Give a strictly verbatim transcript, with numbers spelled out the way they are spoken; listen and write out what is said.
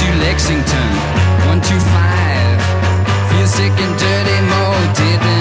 Lexington, one two five. Feel sick and dirty, molded